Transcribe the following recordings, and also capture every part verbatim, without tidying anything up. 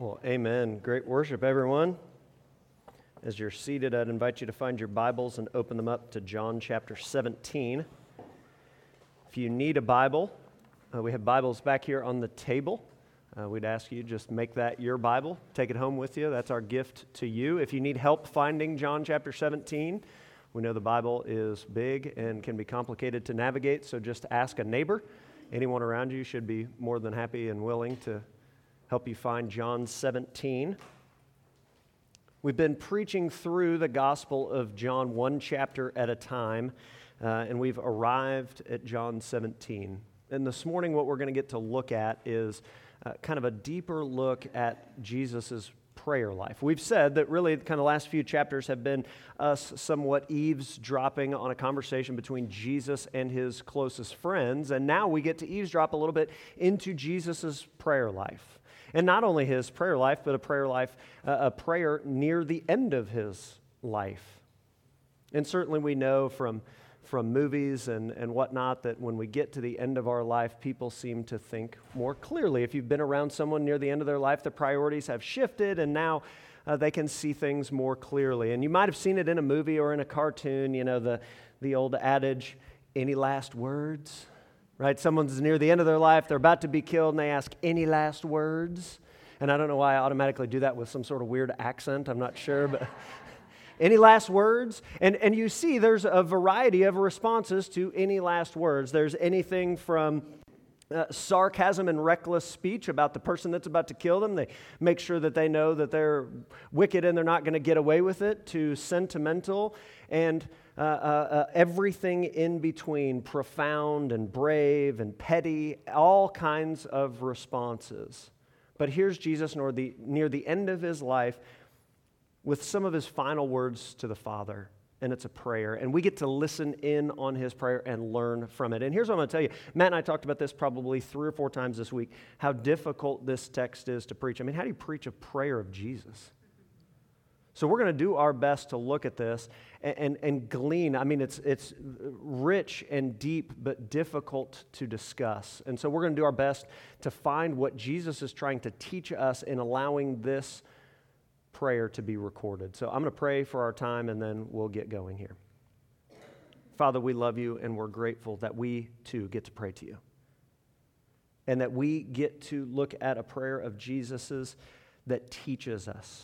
Well, amen. Great worship, everyone. As you're seated, I'd invite you to find your Bibles and open them up to John chapter seventeen. If you need a Bible, uh, we have Bibles back here on the table. Uh, we'd ask you just make that your Bible. Take it home with you. That's our gift to you. If you need help finding John chapter seventeen, we know the Bible is big and can be complicated to navigate, so just ask a neighbor. Anyone around you should be more than happy and willing to help you find John seventeen. We've been preaching through the Gospel of John one chapter at a time, uh, and we've arrived at John seventeen. And this morning what we're going to get to look at is uh, kind of a deeper look at Jesus' prayer life. We've said that really kind of the last few chapters have been us somewhat eavesdropping on a conversation between Jesus and his closest friends, and now we get to eavesdrop a little bit into Jesus' prayer life. And not only his prayer life, but a prayer life, uh, a prayer near the end of his life. And certainly we know from, from movies and, and whatnot that when we get to the end of our life, people seem to think more clearly. If you've been around someone near the end of their life, the priorities have shifted and now uh, they can see things more clearly. And you might have seen it in a movie or in a cartoon, you know, the, the old adage, any last words? Right? Someone's near the end of their life, they're about to be killed, and they ask, any last words? And I don't know why I automatically do that with some sort of weird accent, I'm not sure, but any last words? And and you see there's a variety of responses to any last words. There's anything from uh, sarcasm and reckless speech about the person that's about to kill them. They make sure that they know that they're wicked and they're not going to get away with it, to sentimental and Uh, uh, uh, everything in between, profound and brave and petty, all kinds of responses. But here's Jesus near the, near the end of his life with some of his final words to the Father, and it's a prayer. And we get to listen in on his prayer and learn from it. And here's what I'm going to tell you. Matt and I talked about this probably three or four times this week, how difficult this text is to preach. I mean, how do you preach a prayer of Jesus? So we're going to do our best to look at this and, and, and glean. I mean, it's it's rich and deep, but difficult to discuss. And so we're going to do our best to find what Jesus is trying to teach us in allowing this prayer to be recorded. So I'm going to pray for our time, and then we'll get going here. Father, we love you, and we're grateful that we, too, get to pray to you. And that we get to look at a prayer of Jesus's that teaches us,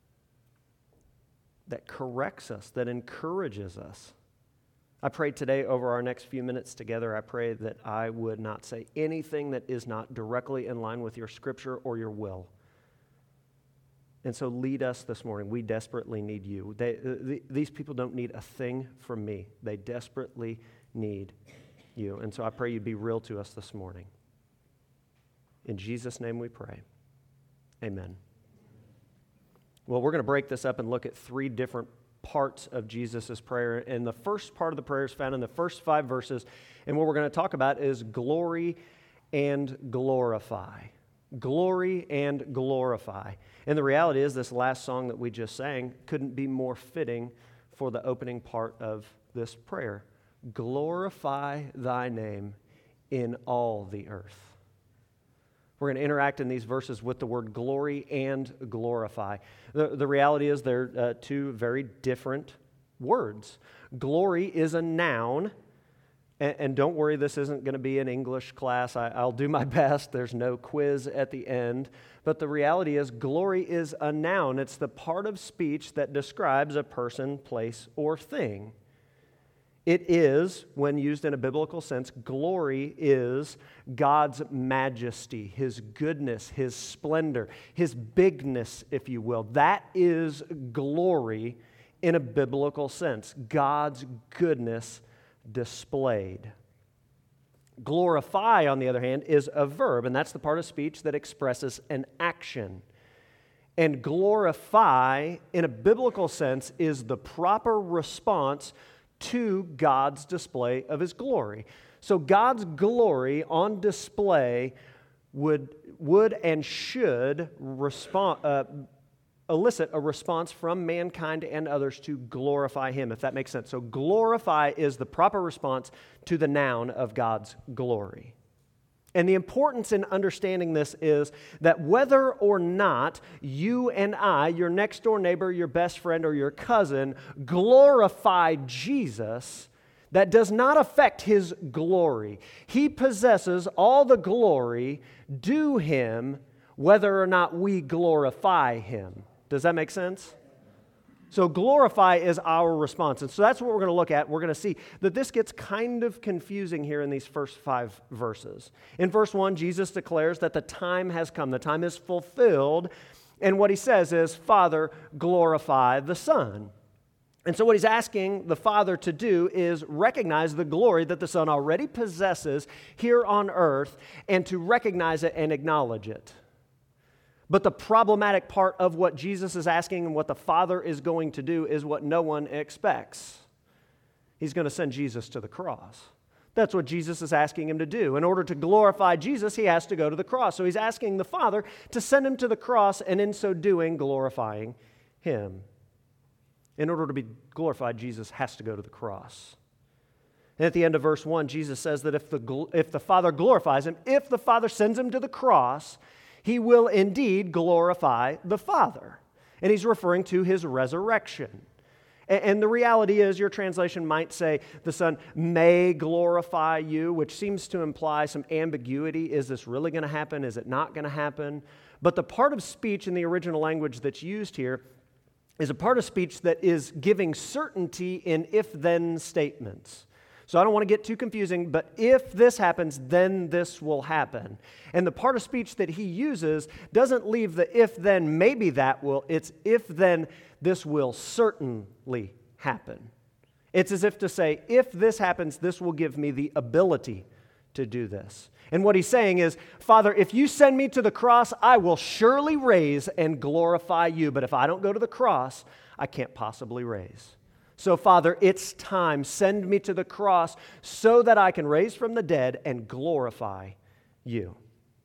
that corrects us, that encourages us. I pray today over our next few minutes together, I pray that I would not say anything that is not directly in line with your scripture or your will. And so lead us this morning. We desperately need you. They, th- these people don't need a thing from me. They desperately need you. And so I pray you'd be real to us this morning. In Jesus' name we pray. Amen. Well, we're going to break this up and look at three different parts of Jesus' prayer. And the first part of the prayer is found in the first five verses. And what we're going to talk about is glory and glorify. Glory and glorify. And the reality is this last song that we just sang couldn't be more fitting for the opening part of this prayer. Glorify thy name in all the earth. We're going to interact in these verses with the word glory and glorify. The, the reality is they're uh, two very different words. Glory is a noun, and, and don't worry, this isn't going to be an English class. I, I'll do my best. There's no quiz at the end. But the reality is glory is a noun. It's the part of speech that describes a person, place, or thing. It is, when used in a biblical sense, glory is God's majesty, His goodness, His splendor, His bigness, if you will. That is glory in a biblical sense, God's goodness displayed. Glorify, on the other hand, is a verb, and that's the part of speech that expresses an action. And glorify, in a biblical sense, is the proper response to God's display of His glory. So God's glory on display would, would and should respond, uh, elicit a response from mankind and others to glorify Him, if that makes sense. So glorify is the proper response to the noun of God's glory. And the importance in understanding this is that whether or not you and I, your next door neighbor, your best friend, or your cousin, glorify Jesus, that does not affect his glory. He possesses all the glory due him, whether or not we glorify him. Does that make sense? So glorify is our response. And so that's what we're going to look at. We're going to see that this gets kind of confusing here in these first five verses. In verse one, Jesus declares that the time has come. The time is fulfilled. And what he says is, Father, glorify the Son. And so what he's asking the Father to do is recognize the glory that the Son already possesses here on earth and to recognize it and acknowledge it. But the problematic part of what Jesus is asking and what the Father is going to do is what no one expects. He's going to send Jesus to the cross. That's what Jesus is asking him to do. In order to glorify Jesus, he has to go to the cross. So he's asking the Father to send him to the cross, and in so doing, glorifying him. In order to be glorified, Jesus has to go to the cross. And at the end of verse one, Jesus says that if the, if the Father glorifies him, if the Father sends him to the cross, he will indeed glorify the Father. And he's referring to his resurrection. And, and the reality is, your translation might say, the Son may glorify you, which seems to imply some ambiguity. Is this really going to happen? Is it not going to happen? But the part of speech in the original language that's used here is a part of speech that is giving certainty in if-then statements. So I don't want to get too confusing, but if this happens, then this will happen. And the part of speech that he uses doesn't leave the if-then, maybe that will. It's if-then, this will certainly happen. It's as if to say, if this happens, this will give me the ability to do this. And what he's saying is, Father, if you send me to the cross, I will surely raise and glorify you. But if I don't go to the cross, I can't possibly raise. So, Father, it's time. Send me to the cross so that I can raise from the dead and glorify you.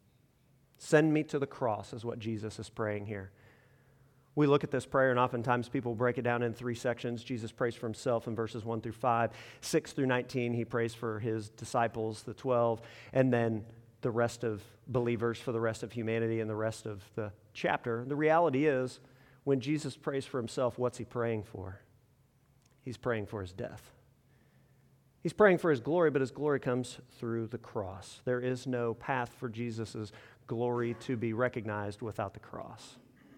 Send me to the cross is what Jesus is praying here. We look at this prayer, and oftentimes people break it down in three sections. Jesus prays for himself in verses one through five. six through nineteen, he prays for his disciples, the twelve, and then the rest of believers for the rest of humanity and the rest of the chapter. The reality is, when Jesus prays for himself, what's he praying for? He's praying for his death. He's praying for his glory, but his glory comes through the cross. There is no path for Jesus' glory to be recognized without the cross.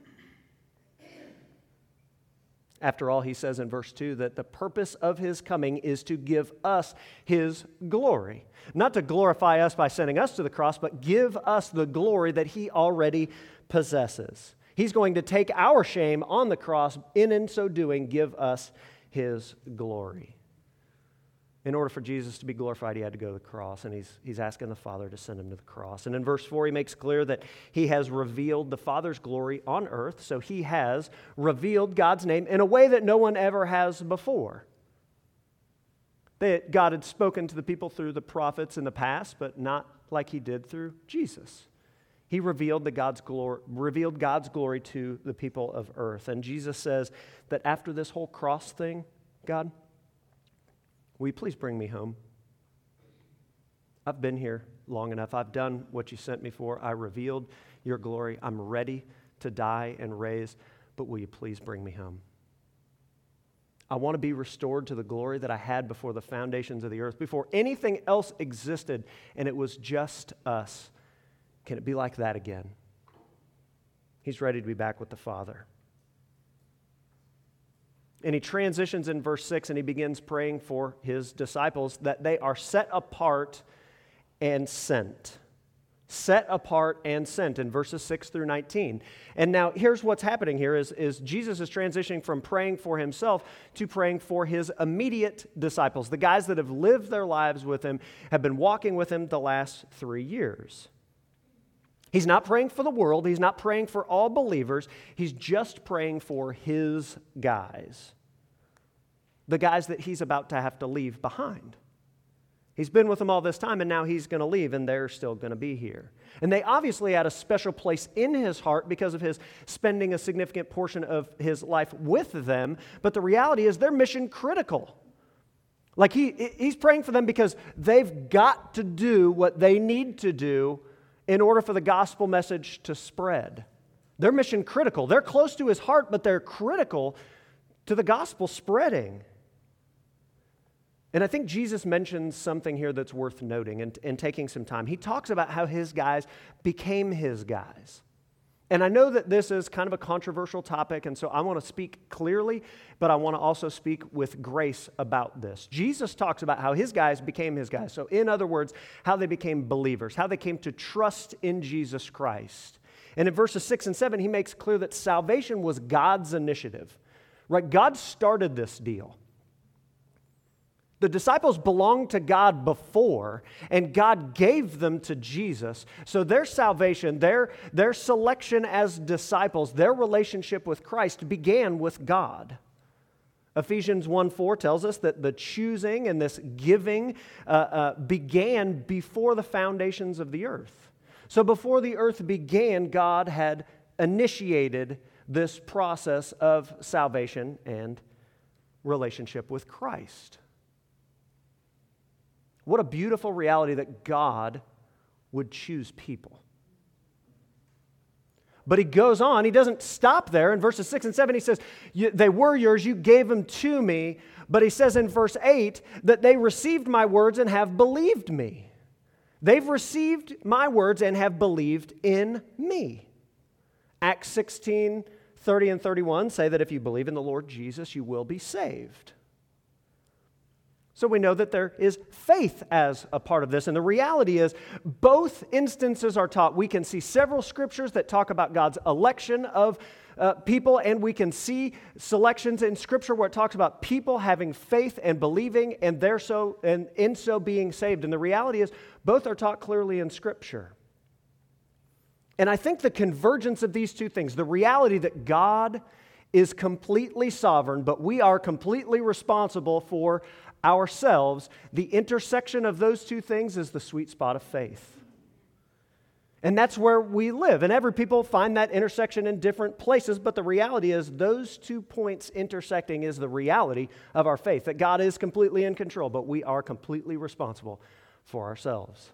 After all, he says in verse two that the purpose of his coming is to give us his glory. Not to glorify us by sending us to the cross, but give us the glory that he already possesses. He's going to take our shame on the cross, and in so doing, give us his glory. In order for Jesus to be glorified, he had to go to the cross, and he's, he's asking the Father to send him to the cross. And in verse four, he makes clear that he has revealed the Father's glory on earth, so he has revealed God's name in a way that no one ever has before. That God had spoken to the people through the prophets in the past, but not like he did through Jesus. He revealed, the God's glory, revealed God's glory to the people of earth. And Jesus says that after this whole cross thing, God, will you please bring me home? I've been here long enough. I've done what you sent me for. I revealed your glory. I'm ready to die and raise, but will you please bring me home? I want to be restored to the glory that I had before the foundations of the earth, before anything else existed, and it was just us. Can it be like that again? He's ready to be back with the Father. And he transitions in verse six, and he begins praying for his disciples that they are set apart and sent. Set apart and sent in verses six through nineteen. And now here's what's happening here is, is Jesus is transitioning from praying for himself to praying for his immediate disciples. The guys that have lived their lives with him, have been walking with him the last three years. He's not praying for the world. He's not praying for all believers. He's just praying for his guys. The guys that he's about to have to leave behind. He's been with them all this time, and now he's going to leave, and they're still going to be here. And they obviously had a special place in his heart because of his spending a significant portion of his life with them, but the reality is they're mission critical. Like he, he's praying for them because they've got to do what they need to do in order for the gospel message to spread. They're mission critical. They're close to his heart, but they're critical to the gospel spreading. And I think Jesus mentions something here that's worth noting and, and taking some time. He talks about how his guys became his guys. And I know that this is kind of a controversial topic, and so I want to speak clearly, but I want to also speak with grace about this. Jesus talks about how his guys became his guys. So in other words, how they became believers, how they came to trust in Jesus Christ. And in verses six and seven, he makes clear that salvation was God's initiative. Right? God started this deal. The disciples belonged to God before, and God gave them to Jesus. So their salvation, their, their selection as disciples, their relationship with Christ began with God. Ephesians one four tells us that the choosing and this giving uh, uh, began before the foundations of the earth. So before the earth began, God had initiated this process of salvation and relationship with Christ. What a beautiful reality that God would choose people. But he goes on, he doesn't stop there. In verses six and seven, he says, they were yours, you gave them to me. But he says in verse eight that they received my words and have believed me. They've received my words and have believed in me. Acts sixteen, thirty and thirty-one say that if you believe in the Lord Jesus, you will be saved. So we know that there is faith as a part of this. And the reality is, both instances are taught. We can see several scriptures that talk about God's election of uh, people, and we can see selections in Scripture where it talks about people having faith and believing, and they're so and in so being saved. And the reality is, both are taught clearly in Scripture. And I think the convergence of these two things, the reality that God is completely sovereign, but we are completely responsible for ourselves, the intersection of those two things is the sweet spot of faith. And that's where we live. And every people find that intersection in different places, but the reality is those two points intersecting is the reality of our faith, that God is completely in control, but we are completely responsible for ourselves.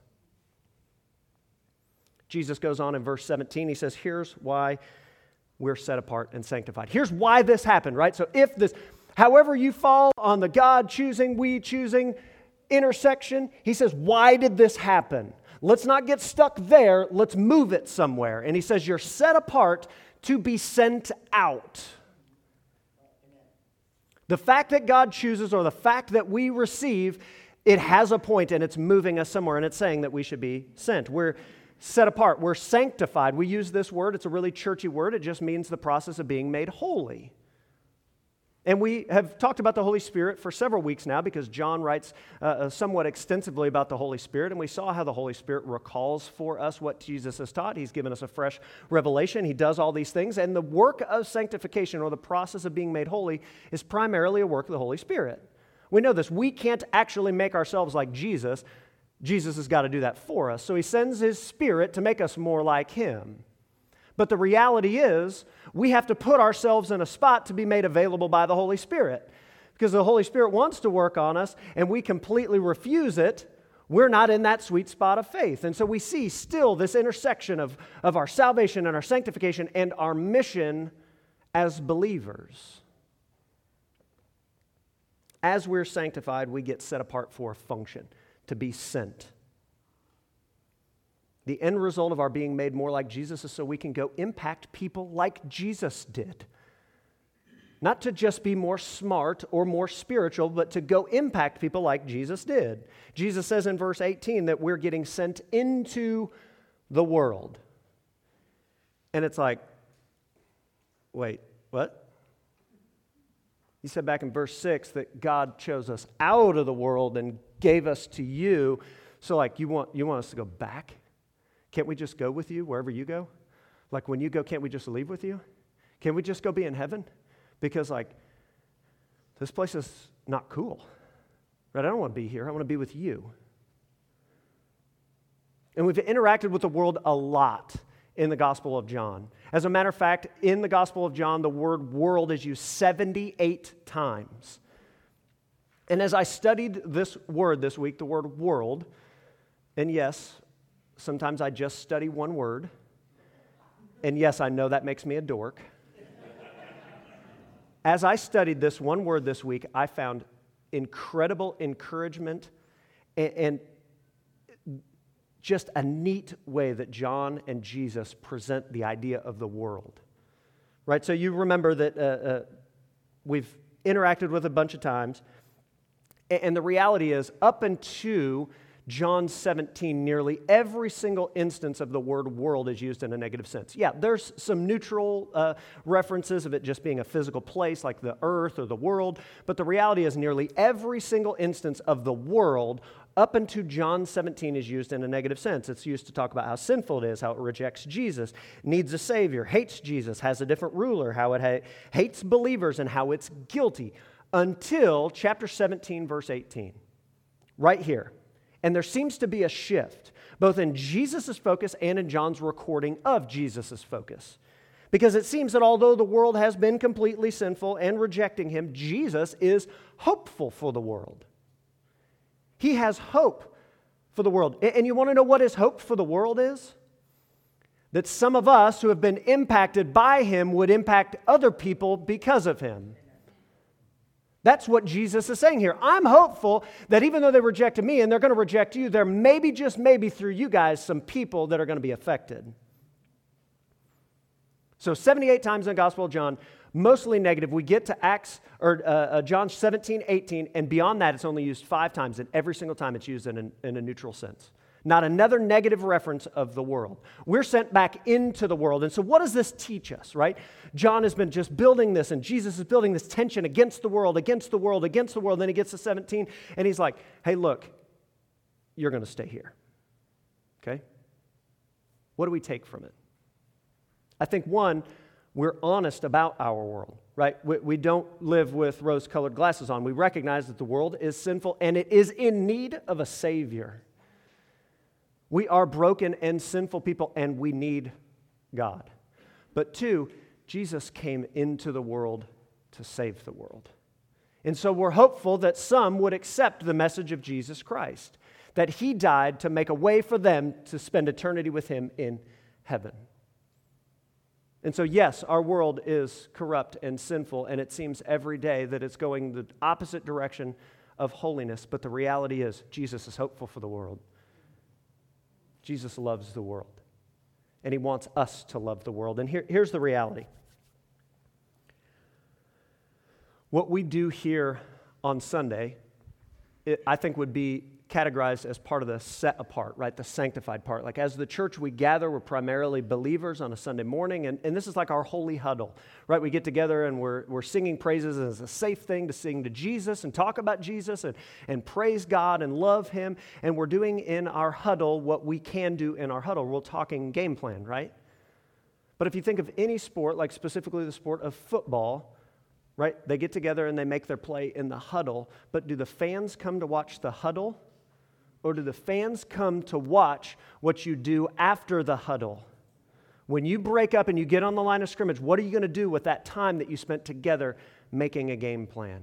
Jesus goes on in verse seventeen, he says, here's why we're set apart and sanctified. Here's why this happened, right? So if this, however you fall on the God choosing, we choosing intersection, he says, why did this happen? Let's not get stuck there. Let's move it somewhere. And he says, you're set apart to be sent out. The fact that God chooses or the fact that we receive, it has a point and it's moving us somewhere, and it's saying that we should be sent. We're set apart. We're sanctified. We use this word. It's a really churchy word. It just means the process of being made holy. And we have talked about the Holy Spirit for several weeks now because John writes uh, somewhat extensively about the Holy Spirit, and we saw how the Holy Spirit recalls for us what Jesus has taught. He's given us a fresh revelation. He does all these things, and the work of sanctification or the process of being made holy is primarily a work of the Holy Spirit. We know this. We can't actually make ourselves like Jesus. Jesus has got to do that for us. So he sends his Spirit to make us more like him. But the reality is, we have to put ourselves in a spot to be made available by the Holy Spirit. Because the Holy Spirit wants to work on us, and we completely refuse it, we're not in that sweet spot of faith. And so we see still this intersection of, of our salvation and our sanctification and our mission as believers. As we're sanctified, we get set apart for a function, to be sent. The end result of our being made more like Jesus is so we can go impact people like Jesus did. Not to just be more smart or more spiritual, but to go impact people like Jesus did. Jesus says in verse eighteen that we're getting sent into the world. And it's like, wait, what? He said back in verse six that God chose us out of the world and gave us to you. So like, you want you want us to go back? Can't we just go with you wherever you go? Like when you go, can't we just leave with you? Can't we just go be in heaven? Because like, this place is not cool. Right? I don't want to be here. I want to be with you. And we've interacted with the world a lot in the Gospel of John. As a matter of fact, in the Gospel of John, the word world is used seventy-eight times. And as I studied this word this week, the word world, and yes, sometimes I just study one word, and yes, I know that makes me a dork. As I studied this one word this week, I found incredible encouragement and, and just a neat way that John and Jesus present the idea of the world. Right? So you remember that uh, uh, we've interacted with a bunch of times, and, and the reality is, up until John seventeen, nearly every single instance of the word world is used in a negative sense. Yeah, there's some neutral uh, references of it just being a physical place like the earth or the world, but the reality is nearly every single instance of the world up until John seventeen is used in a negative sense. It's used to talk about how sinful it is, how it rejects Jesus, needs a Savior, hates Jesus, has a different ruler, how it ha- hates believers, and how it's guilty, until chapter seventeen, verse eighteen, right here. And there seems to be a shift, both in Jesus' focus and in John's recording of Jesus' focus. Because it seems that although the world has been completely sinful and rejecting him, Jesus is hopeful for the world. He has hope for the world. And you want to know what his hope for the world is? That some of us who have been impacted by him would impact other people because of him. That's what Jesus is saying here. I'm hopeful that even though they rejected me and they're going to reject you, there may be, just maybe through you guys, some people that are going to be affected. So seventy-eight times in the Gospel of John, mostly negative. We get to Acts or uh, uh, John seventeen, eighteen, and beyond that, it's only used five times, and every single time it's used in a, in a neutral sense. Not another negative reference of the world. We're sent back into the world. And so what does this teach us, right? John has been just building this, and Jesus is building this tension against the world, against the world, against the world. Then he gets to seventeen, and he's like, hey, look, you're going to stay here. Okay? What do we take from it? I think, one, we're honest about our world, right? We, we don't live with rose-colored glasses on. We recognize that the world is sinful, and it is in need of a Savior. We are broken and sinful people, and we need God. But two, Jesus came into the world to save the world. And so we're hopeful that some would accept the message of Jesus Christ, that he died to make a way for them to spend eternity with him in heaven. And so, yes, our world is corrupt and sinful, and it seems every day that it's going the opposite direction of holiness. But the reality is, Jesus is hopeful for the world. Jesus loves the world, and he wants us to love the world. And here, here's the reality. What we do here on Sunday, it, I think, would be categorized as part of the set apart, right? The sanctified part. Like as the church, we gather, we're primarily believers on a Sunday morning, and, and this is like our holy huddle, right? We get together and we're, we're singing praises, and it's a safe thing to sing to Jesus and talk about Jesus and, and praise God and love him, and we're doing in our huddle what we can do in our huddle. We're talking game plan, right? But if you think of any sport, like specifically the sport of football, right? They get together and they make their play in the huddle, but do the fans come to watch the huddle? Or do the fans come to watch what you do after the huddle? When you break up and you get on the line of scrimmage, what are you going to do with that time that you spent together making a game plan?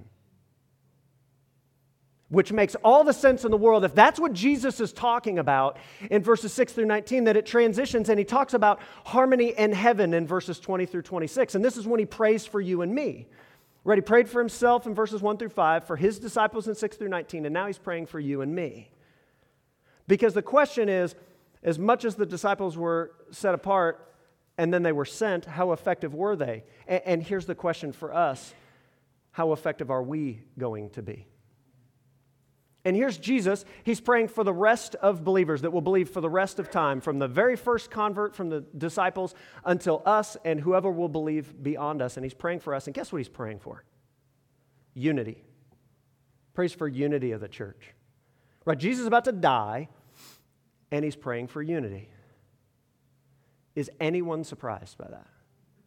Which makes all the sense in the world if that's what Jesus is talking about in verses six through nineteen, that it transitions and he talks about harmony in heaven in verses twenty through twenty-six. And this is when he prays for you and me. Right? He prayed for himself in verses one through five, for his disciples in six through nineteen, and now he's praying for you and me. Because the question is, as much as the disciples were set apart and then they were sent, how effective were they? And, and here's the question for us, how effective are we going to be? And here's Jesus. He's praying for the rest of believers that will believe for the rest of time, from the very first convert from the disciples until us and whoever will believe beyond us. And he's praying for us. And guess what he's praying for? Unity. Prays for unity of the church. Right? Jesus is about to die, and he's praying for unity. Is anyone surprised by that?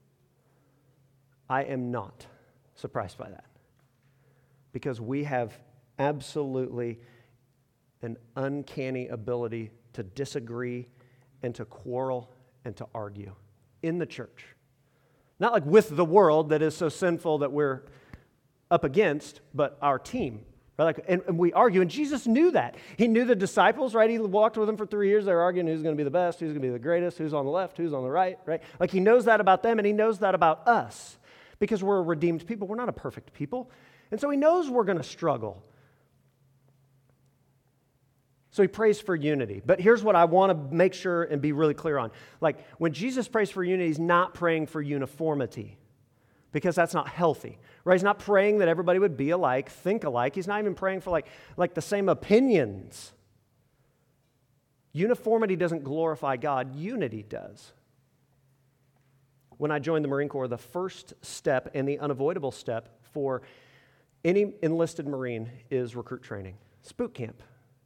I am not surprised by that. Because we have absolutely an uncanny ability to disagree and to quarrel and to argue in the church. Not like with the world that is so sinful that we're up against, but our team, Right? Like, and, and we argue, and Jesus knew that. He knew the disciples, right? He walked with them for three years. They were arguing who's going to be the best, who's going to be the greatest, who's on the left, who's on the right, right? Like he knows that about them, and he knows that about us because we're a redeemed people. We're not a perfect people. And so he knows we're going to struggle. So he prays for unity. But here's what I want to make sure and be really clear on. Like when Jesus prays for unity, he's not praying for uniformity because that's not healthy. Right? He's not praying that everybody would be alike, think alike. He's not even praying for like, like the same opinions. Uniformity doesn't glorify God. Unity does. When I joined the Marine Corps, the first step and the unavoidable step for any enlisted Marine is recruit training. It's boot camp.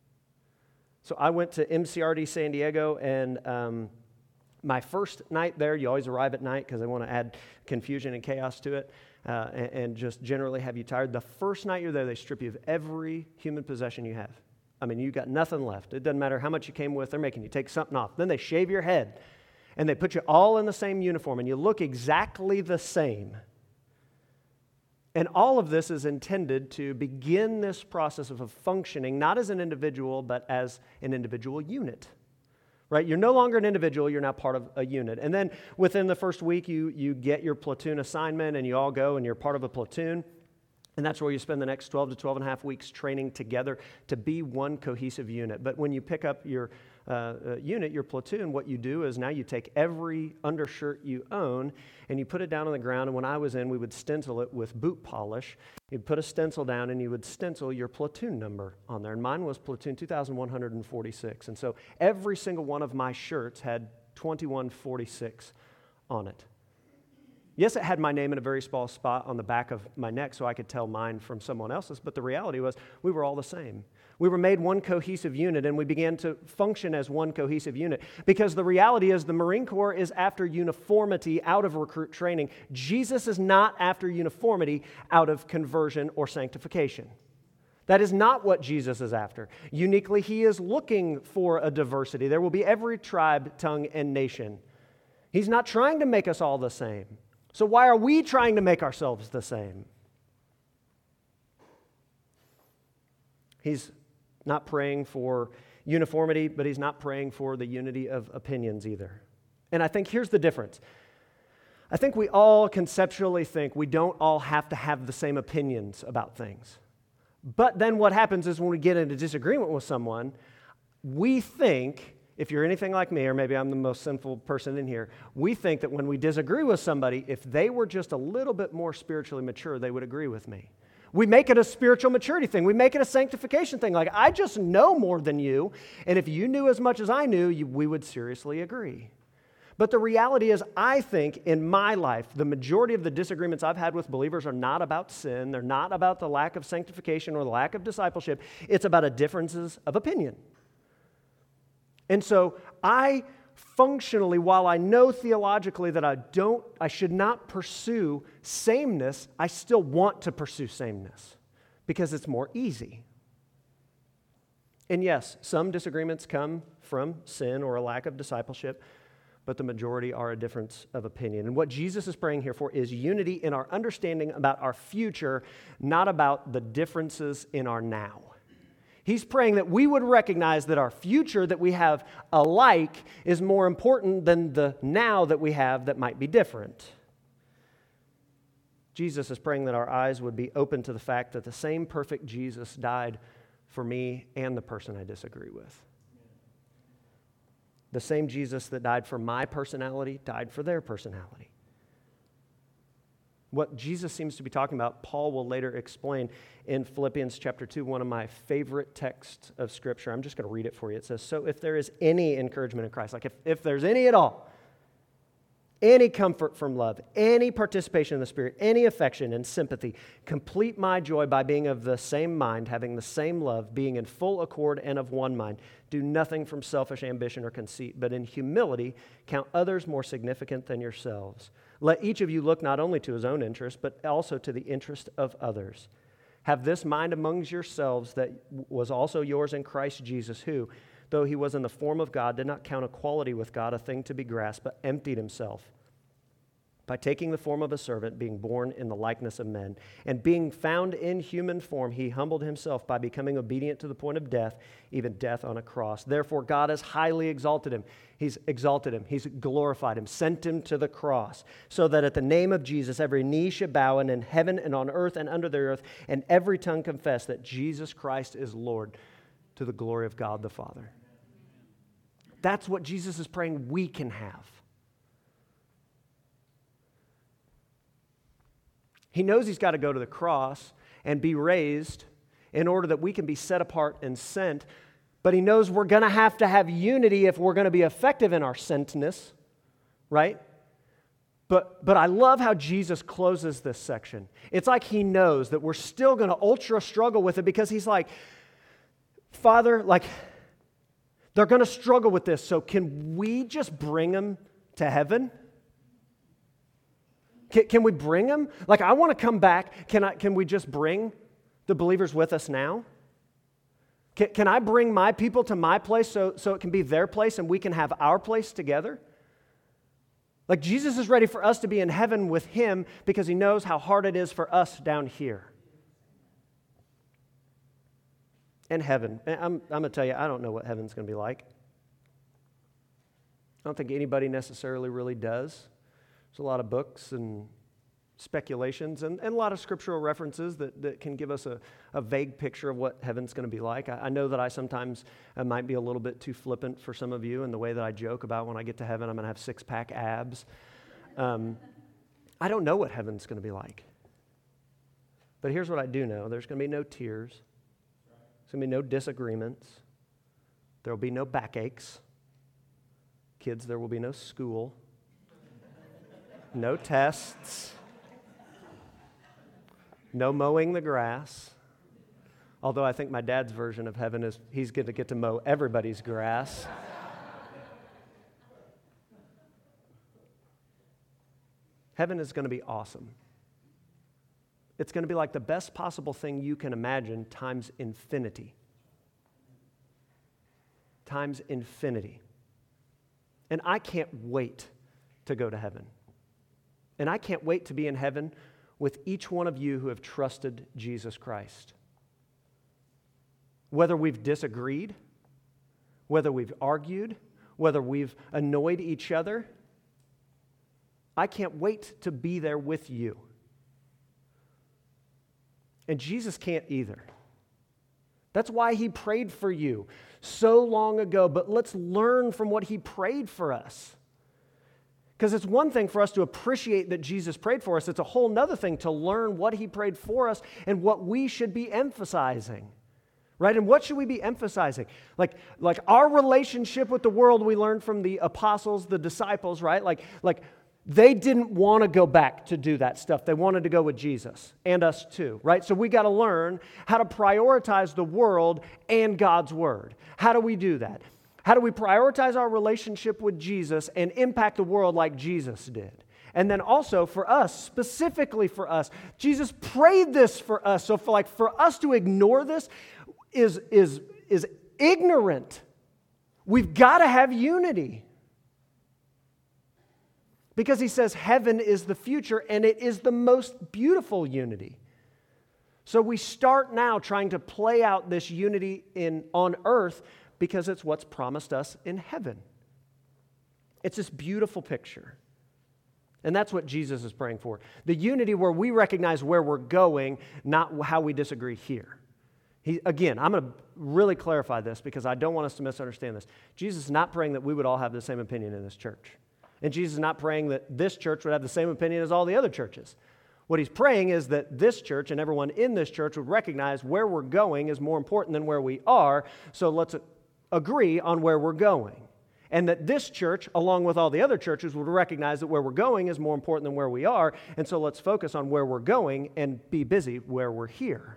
So I went to M C R D San Diego, and um, my first night there, you always arrive at night because they want to add confusion and chaos to it. Uh, and, and just generally have you tired. The first night you're there, they strip you of every human possession you have. I mean, you got nothing left. It doesn't matter how much you came with. They're making you take something off. Then they shave your head, and they put you all in the same uniform, and you look exactly the same. And all of this is intended to begin this process of functioning, not as an individual, but as an individual unit. Right? You're no longer an individual, you're now part of a unit. And then within the first week, you, you get your platoon assignment and you all go and you're part of a platoon. And that's where you spend the next twelve to twelve and a half weeks training together to be one cohesive unit. But when you pick up your uh, uh, unit, your platoon, what you do is now you take every undershirt you own and you put it down on the ground. And when I was in, we would stencil it with boot polish. You'd put a stencil down and you would stencil your platoon number on there. And mine was platoon two thousand one hundred forty-six. And so every single one of my shirts had twenty-one forty-six on it. Yes, it had my name in a very small spot on the back of my neck so I could tell mine from someone else's, but the reality was we were all the same. We were made one cohesive unit, and we began to function as one cohesive unit because the reality is the Marine Corps is after uniformity out of recruit training. Jesus is not after uniformity out of conversion or sanctification. That is not what Jesus is after. Uniquely, he is looking for a diversity. There will be every tribe, tongue, and nation. He's not trying to make us all the same. So why are we trying to make ourselves the same? He's not praying for uniformity, but he's not praying for the unity of opinions either. And I think here's the difference. I think we all conceptually think we don't all have to have the same opinions about things. But then what happens is when we get into disagreement with someone, we think, if you're anything like me, or maybe I'm the most sinful person in here, we think that when we disagree with somebody, if they were just a little bit more spiritually mature, they would agree with me. We make it a spiritual maturity thing. We make it a sanctification thing. Like, I just know more than you, and if you knew as much as I knew, you, we would seriously agree. But the reality is, I think in my life, the majority of the disagreements I've had with believers are not about sin. They're not about the lack of sanctification or the lack of discipleship. It's about a differences of opinion. And so I functionally, while I know theologically that I don't, I should not pursue sameness, I still want to pursue sameness because it's more easy. And yes, some disagreements come from sin or a lack of discipleship, but the majority are a difference of opinion. And what Jesus is praying here for is unity in our understanding about our future, not about the differences in our now. He's praying that we would recognize that our future that we have alike is more important than the now that we have that might be different. Jesus is praying that our eyes would be open to the fact that the same perfect Jesus died for me and the person I disagree with. The same Jesus that died for my personality died for their personality. What Jesus seems to be talking about, Paul will later explain in Philippians chapter two, one of my favorite texts of Scripture. I'm just going to read it for you. It says, so if there is any encouragement in Christ, like if, if there's any at all, any comfort from love, any participation in the Spirit, any affection and sympathy, complete my joy by being of the same mind, having the same love, being in full accord and of one mind. Do nothing from selfish ambition or conceit, but in humility count others more significant than yourselves. Let each of you look not only to his own interest, but also to the interest of others. Have this mind amongst yourselves that was also yours in Christ Jesus, who, though he was in the form of God, did not count equality with God a thing to be grasped, but emptied himself by taking the form of a servant, being born in the likeness of men. And being found in human form, he humbled himself by becoming obedient to the point of death, even death on a cross. Therefore, God has highly exalted him. He's exalted him. He's glorified him, sent him to the cross, so that at the name of Jesus, every knee should bow, and in heaven and on earth and under the earth, and every tongue confess that Jesus Christ is Lord, to the glory of God the Father. That's what Jesus is praying we can have. He knows he's got to go to the cross and be raised in order that we can be set apart and sent. But he knows we're going to have to have unity if we're going to be effective in our sentness, right? But, but I love how Jesus closes this section. It's like he knows that we're still going to ultra struggle with it because he's like, Father, like, they're going to struggle with this, so can we just bring them to heaven? Can, can we bring them? Like, I want to come back. Can I? Can we just bring the believers with us now? Can, can I bring my people to my place so, so it can be their place and we can have our place together? Like, Jesus is ready for us to be in heaven with him because he knows how hard it is for us down here. And heaven. I'm, I'm going to tell you, I don't know what heaven's going to be like. I don't think anybody necessarily really does. There's a lot of books and speculations and, and a lot of scriptural references that, that can give us a, a vague picture of what heaven's going to be like. I, I know that I sometimes I might be a little bit too flippant for some of you in the way that I joke about when I get to heaven, I'm going to have six-pack abs. Um, I don't know what heaven's going to be like. But here's what I do know. There's going to be no tears. There's going to be no disagreements. There will be no backaches. Kids, there will be no school. No tests. No mowing the grass. Although I think my dad's version of heaven is he's going to get to mow everybody's grass. Heaven is going to be awesome. It's going to be like the best possible thing you can imagine times infinity. Times infinity. And I can't wait to go to heaven. And I can't wait to be in heaven with each one of you who have trusted Jesus Christ. Whether we've disagreed, whether we've argued, whether we've annoyed each other, I can't wait to be there with you. And Jesus can't either. That's why he prayed for you so long ago. But let's learn from what he prayed for us. Because it's one thing for us to appreciate that Jesus prayed for us. It's a whole nother thing to learn what he prayed for us and what we should be emphasizing. Right? And what should we be emphasizing? Like, like our relationship with the world we learned from the apostles, the disciples, right? Like, like they didn't want to go back to do that stuff. They wanted to go with Jesus and us too, right? So we got to learn how to prioritize the world and God's word. How do we do that? How do we prioritize our relationship with Jesus and impact the world like Jesus did? And then also for us, specifically for us, Jesus prayed this for us. So for like for us to ignore this is, is, is ignorant. We've got to have unity. Because he says heaven is the future and it is the most beautiful unity. So we start now trying to play out this unity in on earth because it's what's promised us in heaven. It's this beautiful picture. And that's what Jesus is praying for. The unity where we recognize where we're going, not how we disagree here. He, again, I'm going to really clarify this because I don't want us to misunderstand this. Jesus is not praying that we would all have the same opinion in this church. And Jesus is not praying that this church would have the same opinion as all the other churches. What he's praying is that this church and everyone in this church would recognize where we're going is more important than where we are, so let's agree on where we're going. And that this church, along with all the other churches, would recognize that where we're going is more important than where we are, and so let's focus on where we're going and be busy where we're here.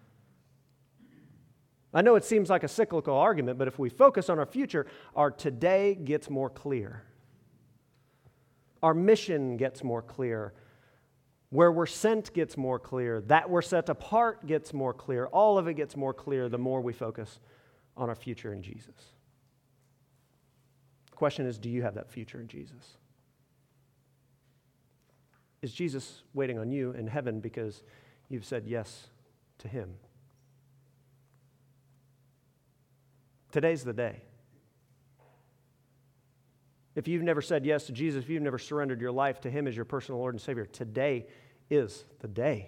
I know it seems like a cyclical argument, but if we focus on our future, our today gets more clear. Our mission gets more clear. Where we're sent gets more clear. That we're set apart gets more clear. All of it gets more clear the more we focus on our future in Jesus. The question is, do you have that future in Jesus? Is Jesus waiting on you in heaven because you've said yes to him? Today's the day. If you've never said yes to Jesus, if you've never surrendered your life to him as your personal Lord and Savior, today is the day.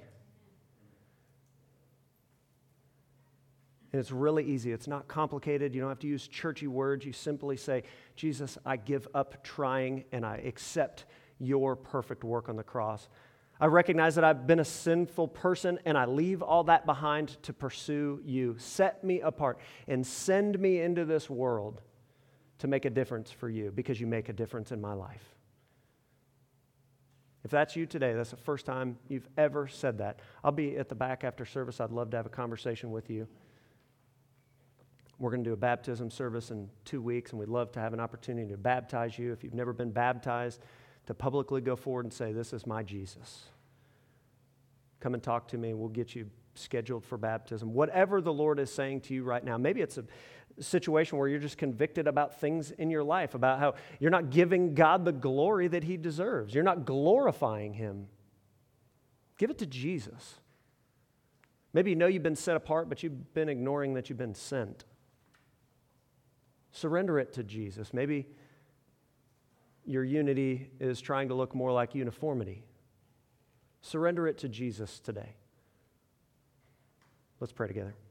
And it's really easy. It's not complicated. You don't have to use churchy words. You simply say, Jesus, I give up trying and I accept your perfect work on the cross. I recognize that I've been a sinful person and I leave all that behind to pursue you. Set me apart and send me into this world to make a difference for you because you make a difference in my life. If that's you today, that's the first time you've ever said that. I'll be at the back after service. I'd love to have a conversation with you. We're going to do a baptism service in two weeks, and we'd love to have an opportunity to baptize you. If you've never been baptized, to publicly go forward and say, this is my Jesus. Come and talk to me. We'll get you scheduled for baptism. Whatever the Lord is saying to you right now, maybe it's a situation where you're just convicted about things in your life, about how you're not giving God the glory that he deserves. You're not glorifying him. Give it to Jesus. Maybe you know you've been set apart, but you've been ignoring that you've been sent. Surrender it to Jesus. Maybe your unity is trying to look more like uniformity. Surrender it to Jesus today. Let's pray together.